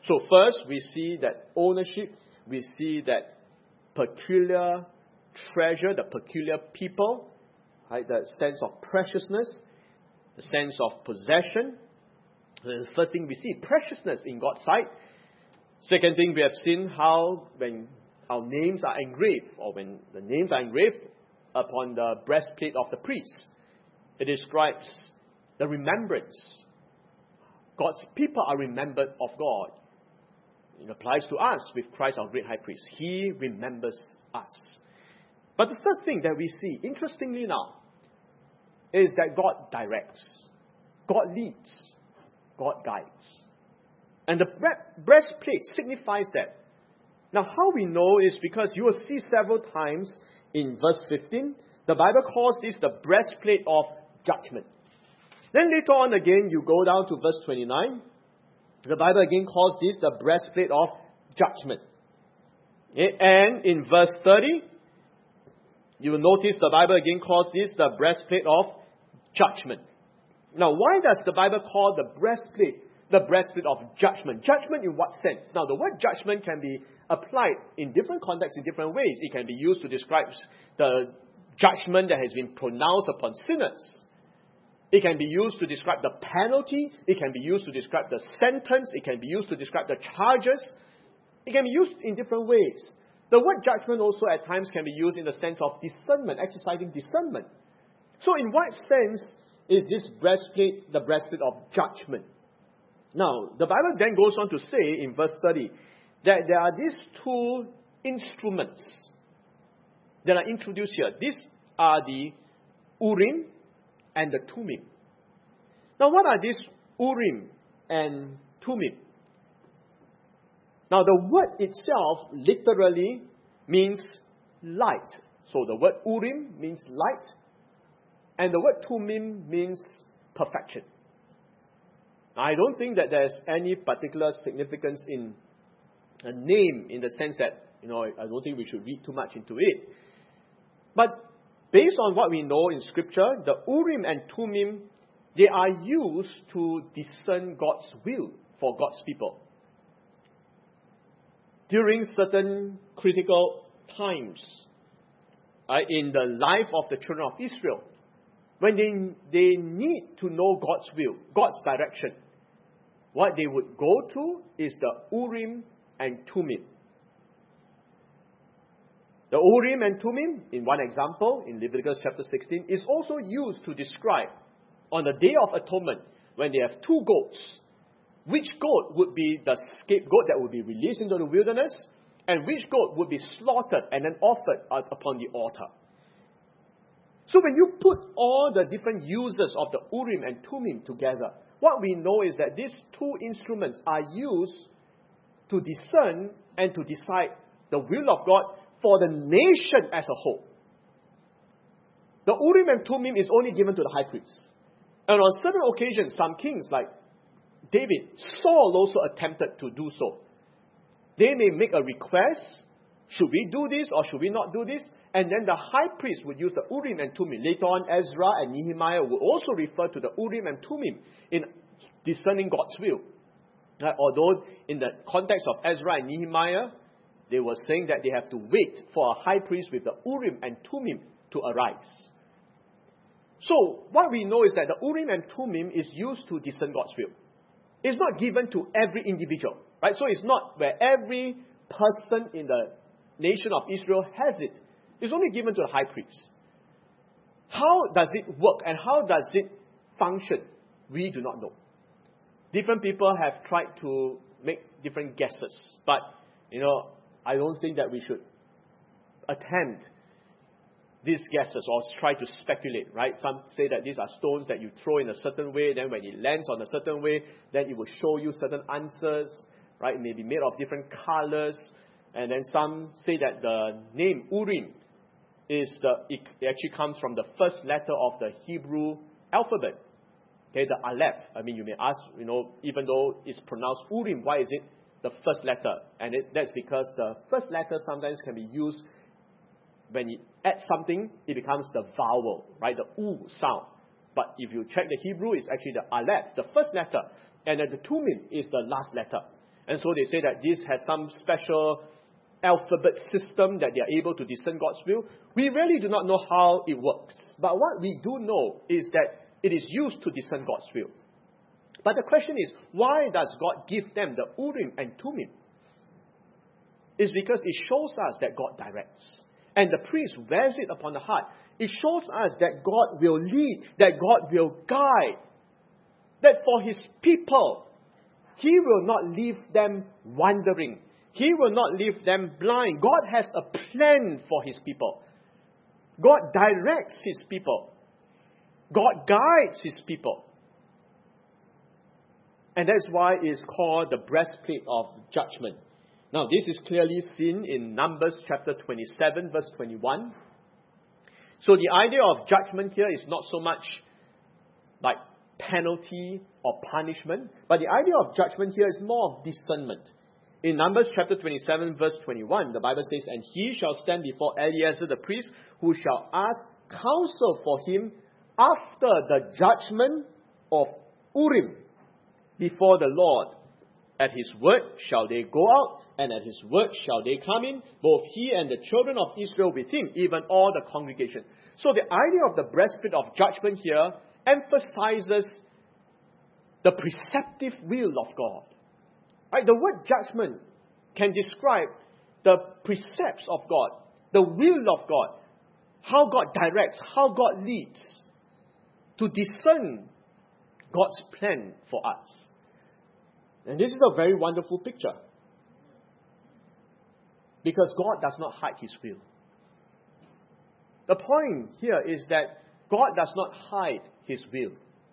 So first, we see that ownership, we see that peculiar treasure, the peculiar people, right? The sense of preciousness, the sense of possession. The first thing we see, preciousness in God's sight. Second thing, we have seen how when our names are engraved, or when the names are engraved upon the breastplate of the priest, it describes the remembrance. God's people are remembered of God. It applies to us with Christ our great high priest. He remembers us. But the third thing that we see, interestingly now, is that God directs, God leads, God guides. And the breastplate signifies that. Now, how we know is because you will see several times in verse fifteen, the Bible calls this the breastplate of judgment. Then later on again, you go down to verse twenty-nine. The Bible again calls this the breastplate of judgment. Okay? And in verse thirty, you will notice the Bible again calls this the breastplate of judgment. Now, why does the Bible call the breastplate the breastplate of judgment? Judgment in what sense? Now, the word judgment can be applied in different contexts in different ways. It can be used to describe the judgment that has been pronounced upon sinners. It can be used to describe the penalty. It can be used to describe the sentence. It can be used to describe the charges. It can be used in different ways. The word judgment also at times can be used in the sense of discernment, exercising discernment. So in what sense is this breastplate the breastplate of judgment? Now, the Bible then goes on to say in verse thirty that there are these two instruments that are introduced here. These are the Urim and the Thummim. Now, what are these Urim and Thummim? Now, the word itself literally means light. So, the word Urim means light, and the word Thummim means perfection. Now, I don't think that there's any particular significance in a name in the sense that, you know, I don't think we should read too much into it. But based on what we know in Scripture, the Urim and Thummim, they are used to discern God's will for God's people. During certain critical times uh, in the life of the children of Israel, when they, they need to know God's will, God's direction, what they would go to is the Urim and Thummim. The Urim and Thummim, in one example, in Leviticus chapter sixteen, is also used to describe on the Day of Atonement, when they have two goats, which goat would be the scapegoat that would be released into the wilderness, and which goat would be slaughtered and then offered upon the altar. So when you put all the different uses of the Urim and Thummim together, what we know is that these two instruments are used to discern and to decide the will of God for the nation as a whole. The Urim and Thummim is only given to the high priest. And on certain occasions, some kings like David, Saul also attempted to do so. They may make a request, should we do this or should we not do this? And then the high priest would use the Urim and Thummim. Later on, Ezra and Nehemiah would also refer to the Urim and Thummim in discerning God's will. Uh, although in the context of Ezra and Nehemiah, they were saying that they have to wait for a high priest with the Urim and Thummim to arise. So, what we know is that the Urim and Thummim is used to discern God's will. It's not given to every individual, right? So it's not where every person in the nation of Israel has it. It's only given to the high priest. How does it work and how does it function? We do not know. Different people have tried to make different guesses, but, you know, I don't think that we should attempt these guesses or try to speculate, right? Some say that these are stones that you throw in a certain way, then when it lands on a certain way, then it will show you certain answers, right? It may be made of different colors. And then some say that the name Urim is the, it actually comes from the first letter of the Hebrew alphabet. Okay, the Aleph. I mean, you may ask, you know, even though it's pronounced Urim, why is it the first letter? And it, that's because the first letter sometimes can be used when you add something, it becomes the vowel, right? The U sound. But if you check the Hebrew, it's actually the Aleph, the first letter. And then the Thummim is the last letter. And so they say that this has some special alphabet system that they are able to discern God's will. We really do not know how it works. But what we do know is that it is used to discern God's will. But the question is, why does God give them the Urim and Thummim? It's because it shows us that God directs. And the priest wears it upon the heart. It shows us that God will lead, that God will guide. That for His people, He will not leave them wandering. He will not leave them blind. God has a plan for His people. God directs His people. God guides His people. And that's why it's called the breastplate of judgment. Now, this is clearly seen in Numbers chapter twenty-seven, verse twenty-one. So the idea of judgment here is not so much like penalty or punishment, but the idea of judgment here is more of discernment. In Numbers chapter twenty-seven, verse twenty-one, the Bible says, "And he shall stand before Eleazar the priest, who shall ask counsel for him after the judgment of Urim before the Lord. At his word shall they go out, and at his word shall they come in, both he and the children of Israel with him, even all the congregation." So the idea of the breastplate of judgment here emphasizes the preceptive will of God. Right? The word judgment can describe the precepts of God, the will of God, how God directs, how God leads, to discern God's plan for us. And this is a very wonderful picture. Because God does not hide His will. The point here is that God does not hide His will.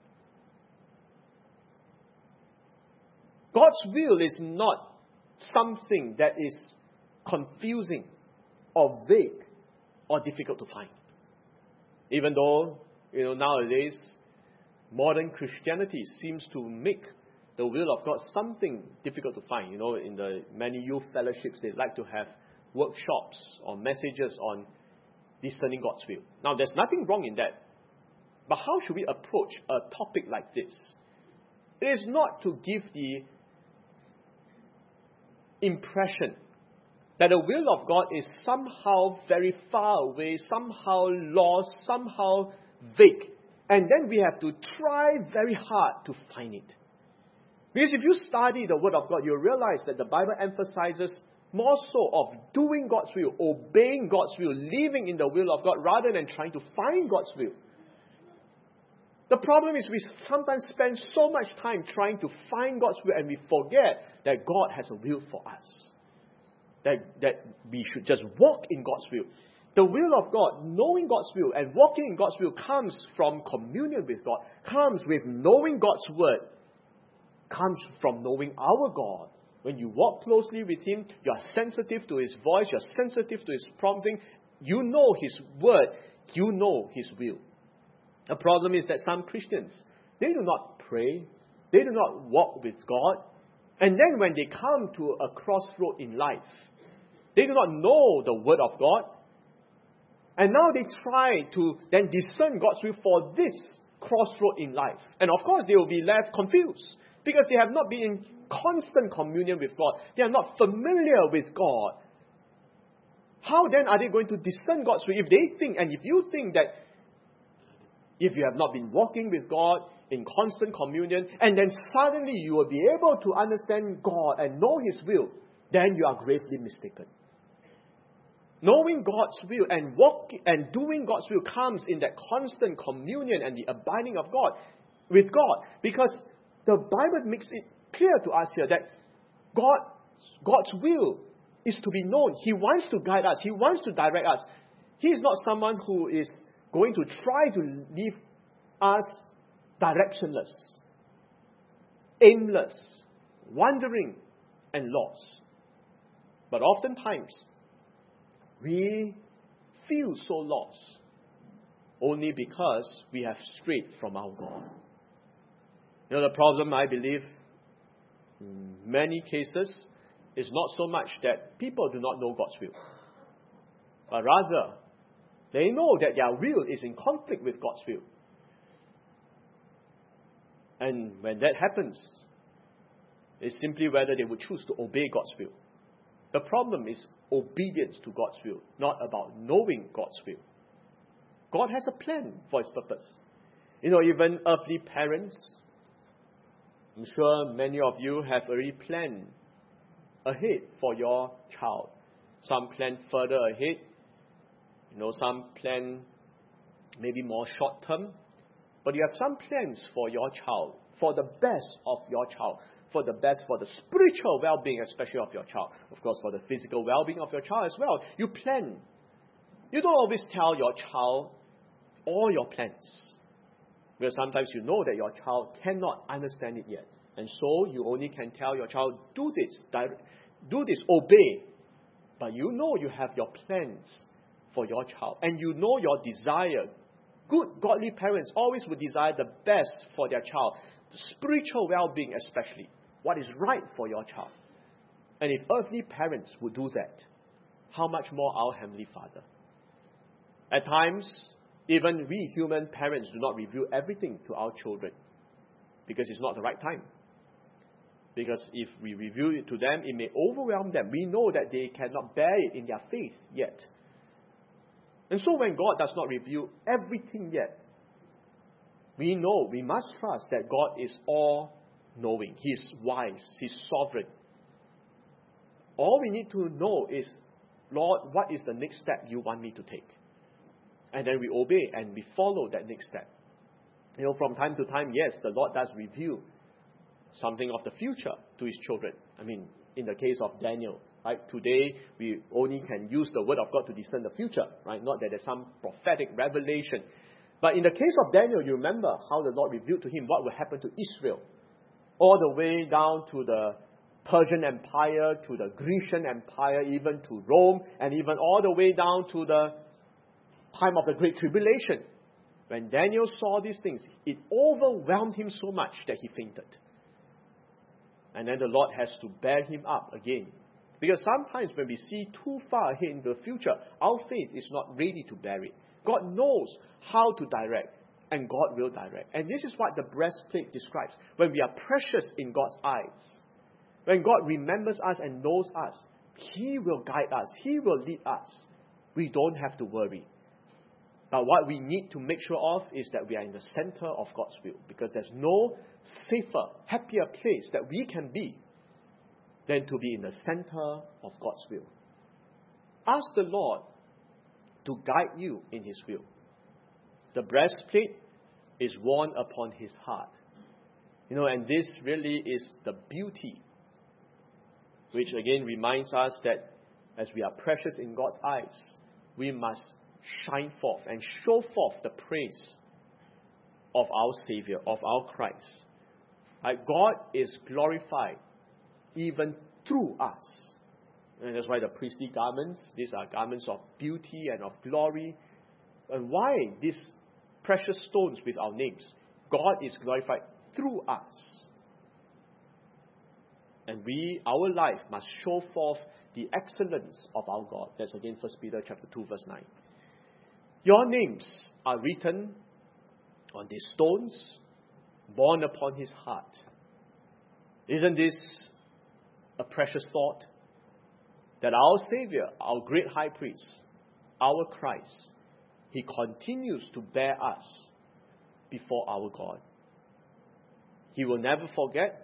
God's will is not something that is confusing or vague or difficult to find. Even though, you know, nowadays, modern Christianity seems to make the will of God something difficult to find. You know, in the many youth fellowships, they like to have workshops or messages on discerning God's will. Now, there's nothing wrong in that. But how should we approach a topic like this? It is not to give the impression that the will of God is somehow very far away, somehow lost, somehow vague. And then we have to try very hard to find it. Because if you study the Word of God, you'll realize that the Bible emphasizes more so of doing God's will, obeying God's will, living in the will of God, rather than trying to find God's will. The problem is we sometimes spend so much time trying to find God's will, and we forget that God has a will for us. That, that we should just walk in God's will. The will of God, knowing God's will and walking in God's will, comes from communion with God, comes with knowing God's Word, comes from knowing our God. When you walk closely with Him, you are sensitive to His voice, you are sensitive to His prompting, you know His Word, you know His will. The problem is that some Christians, they do not pray, they do not walk with God, and then when they come to a crossroad in life, they do not know the Word of God, and now they try to then discern God's will for this crossroad in life. And of course, they will be left confused, because they have not been in constant communion with God. They are not familiar with God. How then are they going to discern God's will? If they think, and if you think that if you have not been walking with God in constant communion, and then suddenly you will be able to understand God and know His will, then you are gravely mistaken. Knowing God's will and walking and doing God's will comes in that constant communion and the abiding of God with God, because the Bible makes it clear to us here that God, God's will is to be known. He wants to guide us. He wants to direct us. He is not someone who is going to try to leave us directionless, aimless, wandering, and lost. But oftentimes, we feel so lost only because we have strayed from our God. You know, the problem, I believe, in many cases, is not so much that people do not know God's will, but rather, they know that their will is in conflict with God's will. And when that happens, It's simply whether they would choose to obey God's will. The problem is obedience to God's will, not about knowing God's will. God has a plan for His purpose. You know, even earthly parents, I'm sure many of you have already planned ahead for your child. Some plan further ahead. You know, some plan maybe more short term. But you have some plans for your child, for the best of your child, for the best, for the spiritual well-being, especially of your child. Of course, for the physical well-being of your child as well. You plan. You don't always tell your child all your plans. Because sometimes you know that your child cannot understand it yet. And so you only can tell your child, do this, do this, obey. But you know you have your plans for your child. And you know your desire. Good, godly parents always would desire the best for their child. The spiritual well-being especially. What is right for your child. And if earthly parents would do that, how much more our Heavenly Father? At times, even we human parents do not reveal everything to our children. Because it's not the right time. Because if we reveal it to them, it may overwhelm them. We know that they cannot bear it in their faith yet. And so when God does not reveal everything yet, we know, we must trust that God is all-knowing. He is wise. He is sovereign. All we need to know is, Lord, what is the next step you want me to take? And then we obey and we follow that next step. You know, from time to time, yes, the Lord does reveal something of the future to His children. I mean, in the case of Daniel, right? Today, we only can use the Word of God to discern the future, right? Not that there's some prophetic revelation. But in the case of Daniel, you remember how the Lord revealed to him what will happen to Israel. All the way down to the Persian Empire, to the Grecian Empire, even to Rome, and even all the way down to the time of the Great Tribulation. When Daniel saw these things, it overwhelmed him so much that he fainted. And then the Lord has to bear him up again. Because sometimes when we see too far ahead into the future, our faith is not ready to bear it. God knows how to direct, and God will direct. And this is what the breastplate describes. When we are precious in God's eyes, when God remembers us and knows us, He will guide us. He will lead us. We don't have to worry. But what we need to make sure of is that we are in the center of God's will. Because there's no safer, happier place that we can be than to be in the center of God's will. Ask the Lord to guide you in His will. The breastplate is worn upon His heart. You know, and this really is the beauty, which again reminds us that as we are precious in God's eyes, we must shine forth and show forth the praise of our Savior, of our Christ. Right? God is glorified even through us. And that's why the priestly garments, these are garments of beauty and of glory. And why these precious stones with our names? God is glorified through us. And we, our life must show forth the excellence of our God. That's again First Peter chapter two, verse nine. Your names are written on these stones, born upon His heart. Isn't this a precious thought? That our Savior, our great high priest, our Christ, He continues to bear us before our God. He will never forget.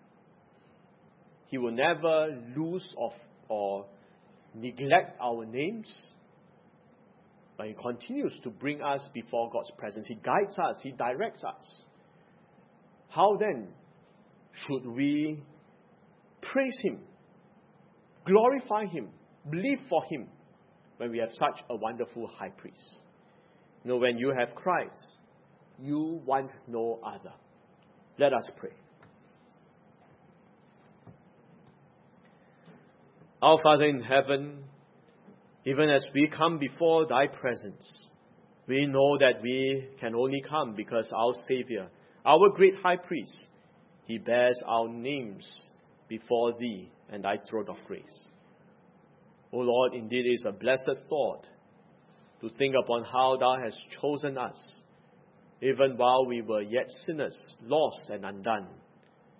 He will never lose of or neglect our names. But He continues to bring us before God's presence. He guides us. He directs us. How then should we praise Him, glorify Him, live for Him when we have such a wonderful high priest? You know, when you have Christ, you want no other. Let us pray. Our Father in heaven, even as we come before Thy presence, we know that we can only come because our Savior, our great high priest, He bears our names before Thee and Thy throne of grace. O Lord, indeed it is a blessed thought to think upon how Thou hast chosen us, even while we were yet sinners, lost and undone.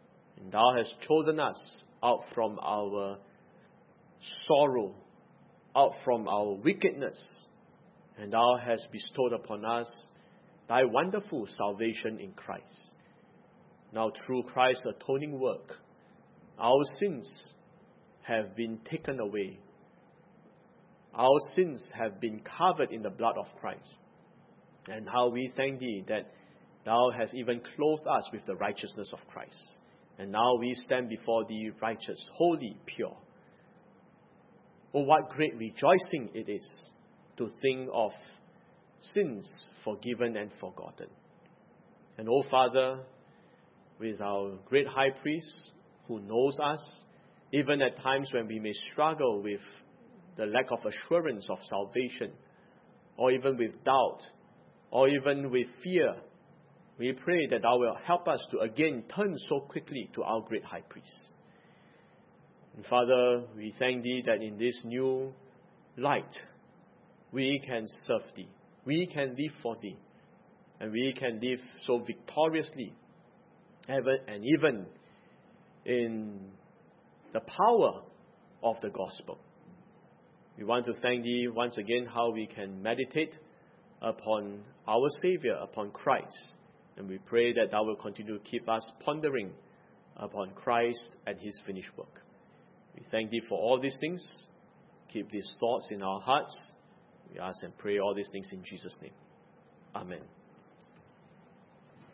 And Thou hast chosen us out from our sorrow, out from our wickedness, and Thou hast bestowed upon us Thy wonderful salvation in Christ. Now through Christ's atoning work, our sins have been taken away. Our sins have been covered in the blood of Christ. And how we thank Thee that Thou hast even clothed us with the righteousness of Christ. And now we stand before Thee righteous, holy, pure. Oh, what great rejoicing it is to think of sins forgiven and forgotten. And oh Father, with our great high priest who knows us, even at times when we may struggle with the lack of assurance of salvation, or even with doubt, or even with fear, we pray that Thou will help us to again turn so quickly to our great high priest. And Father, we thank Thee that in this new light, we can serve Thee, we can live for Thee, and we can live so victoriously, and even in the power of the gospel. We want to thank Thee once again how we can meditate upon our Savior, upon Christ. And we pray that Thou will continue to keep us pondering upon Christ and His finished work. We thank Thee for all these things. Keep these thoughts in our hearts. We ask and pray all these things in Jesus' name. Amen.